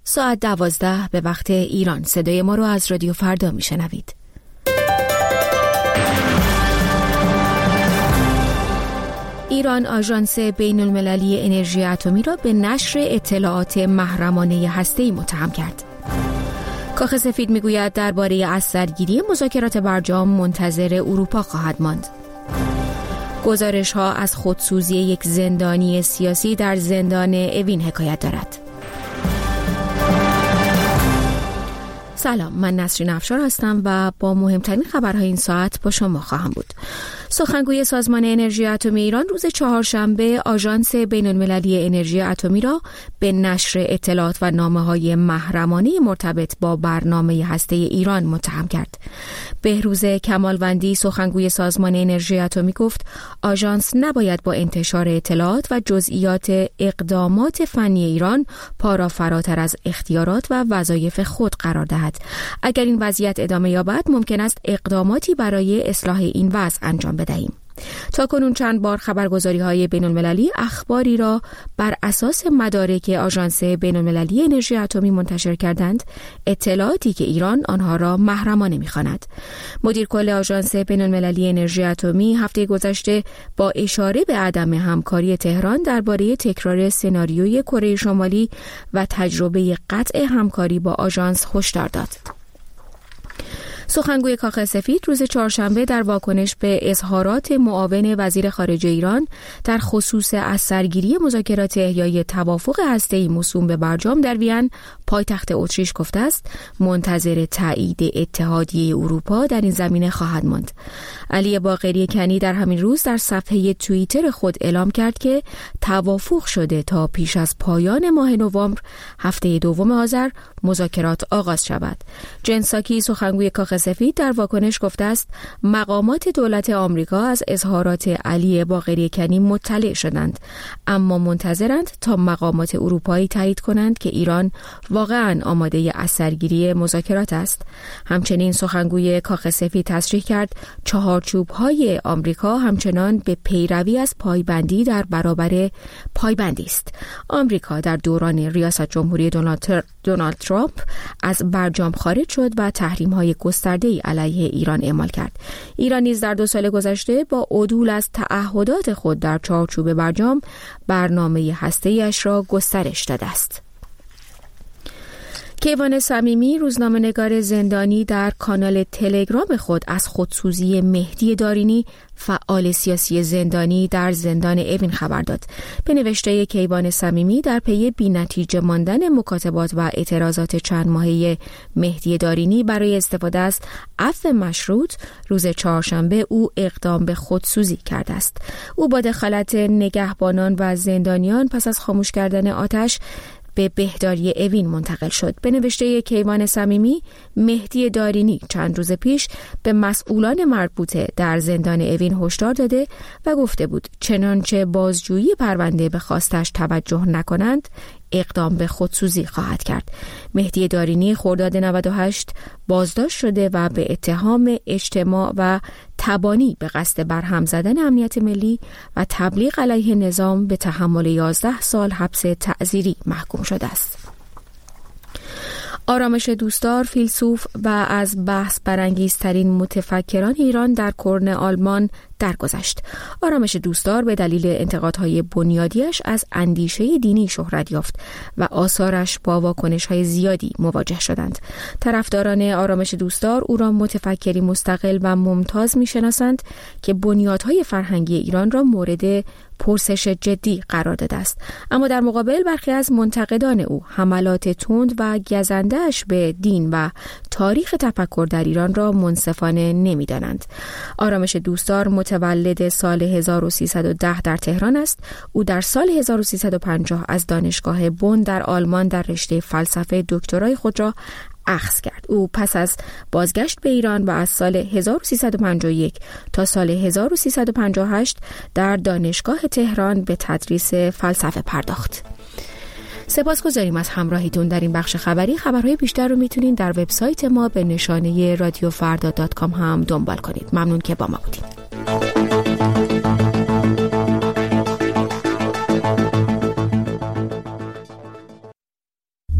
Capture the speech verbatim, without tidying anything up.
ساعت دوازده به وقت ایران. صدای ما رو از رادیو فردا میشنوید. ایران آژانس بین المللی انرژی اتمی را به نشر اطلاعات محرمانه هسته‌ای متهم کرد. کاخ سفید میگوید درباره اثرگیری مذاکرات برجام منتظر اروپا خواهد ماند. گزارش ها از خودسوزی یک زندانی سیاسی در زندان اوین حکایت دارد. سلام، من نسرین افشار هستم و با مهمترین خبرهای این ساعت با شما خواهم بود. سخنگوی سازمان انرژی اتمی ایران روز چهارشنبه آژانس بین المللی انرژی اتمی را به نشر اطلاعات و نامه‌های محرمانه مرتبط با برنامه هسته‌ای ایران متهم کرد. بهروز کمالوندی سخنگوی سازمان انرژی اتمی گفت آژانس نباید با انتشار اطلاعات و جزئیات اقدامات فنی ایران پا را فراتر از اختیارات و وظایف خود قرار دهد. اگر این وضعیت ادامه یابد ممکن است اقداماتی برای اصلاح این وضع انجام بدهیم. تاکنون چند بار خبرگزاری‌های بین‌المللی اخباری را بر اساس مدارک آژانس بین‌المللی انرژی اتمی منتشر کردند، اطلاعاتی که ایران آنها را محرمانه می‌خواند. مدیر کل آژانس بین‌المللی انرژی اتمی هفته گذشته با اشاره به عدم همکاری تهران درباره تکرار سناریوی کره شمالی و تجربه قطع همکاری با آژانس هشدار داد. سخنگوی کاخ سفید روز چهارشنبه در واکنش به اظهارات معاون وزیر خارجه ایران در خصوص اثرگیری مذاکرات احیای توافق هسته‌ای موسوم به برجام در وین پایتخت اتریش گفته است منتظر تایید اتحادیه اروپا در این زمینه خواهد ماند. علی باقری کنی در همین روز در صفحه توییتر خود اعلام کرد که توافق شده تا پیش از پایان ماه نوامبر هفته دوم آذر مذاکرات آغاز شود. جن ساکی سخنگوی کاخ سفید در واکنش گفته است مقامات دولت آمریکا از اظهارات علی باقری کنی مطلع شدند، اما منتظرند تا مقامات اروپایی تایید کنند که ایران واقعاً آماده اثرگیری مذاکرات است. همچنین سخنگوی کاخ سفید تصریح کرد چهارچوب‌های آمریکا همچنان به پیروی از پایبندی در برابر پایبندی است. آمریکا در دوران ریاست جمهوری دونالد دونالد ترامپ از برجام خارج شد و تحریم‌های گسترده‌ای علیه ایران اعمال کرد. ایران نیز در دو سال گذشته با عدول از تعهدات خود در چارچوب برجام برنامه هسته‌ایش را گسترش داده است. کیوان صمیمی روزنامه‌نگار زندانی در کانال تلگرام خود از خودسوزی مهدی دارینی فعال سیاسی زندانی در زندان اوین خبر داد. به نوشته کیوان صمیمی در پی بی‌نتیجه ماندن مکاتبات و اعتراضات چند ماهه مهدی دارینی برای استفاده از عفو مشروط روز چهارشنبه او اقدام به خودسوزی کرده است. او با دخالت نگهبانان و زندانیان پس از خاموش کردن آتش به بهداری اوین منتقل شد. به نوشته کیوان صمیمی مهدی دارینی چند روز پیش به مسئولان مربوطه در زندان اوین هشدار داده و گفته بود چنانچه بازجویی پرونده به خواستش توجه نکنند اقدام به خودسوزی خواهد کرد. مهدی دارینی خرداد نود و هشت بازداشت شده و به اتهام اجتماع و تبانی به قصد برهم زدن امنیت ملی و تبلیغ علیه نظام به تحمل یازده سال حبس تعزیری محکوم شده است. آرامش دوستدار فیلسوف و از بحث برانگیزترین متفکران ایران در کرن آلمان درگذشت. آرامش دوستدار به دلیل انتقادهای بنیادیش از اندیشه دینی شهرت یافت و آثارش با واکنش‌های زیادی مواجه شدند. طرفداران آرامش دوستدار او را متفکری مستقل و ممتاز می‌شناسند که بنیادهای فرهنگی ایران را مورد پرسش جدی قرار داده است، اما در مقابل برخی از منتقدان او حملات تند و گزنده‌اش به دین و تاریخ تفکر در ایران را منصفانه نمی‌دانند. آرامش دوستدار متولد سال هزار و سیصد و ده در تهران است. او در سال هزار و سیصد و پنجاه از دانشگاه بن در آلمان در رشته فلسفه دکترای خود را اخذ کرد. او پس از بازگشت به ایران و از سال هزار و سیصد و پنجاه و یک تا سال هزار و سیصد و پنجاه و هشت در دانشگاه تهران به تدریس فلسفه پرداخت. سپاسگزاریم از همراهیتون در این بخش خبری. خبرهای بیشتر رو میتونین در وبسایت ما به نشانه رادیو فردا دات کام هم دنبال کنید. ممنون که با ما بودید.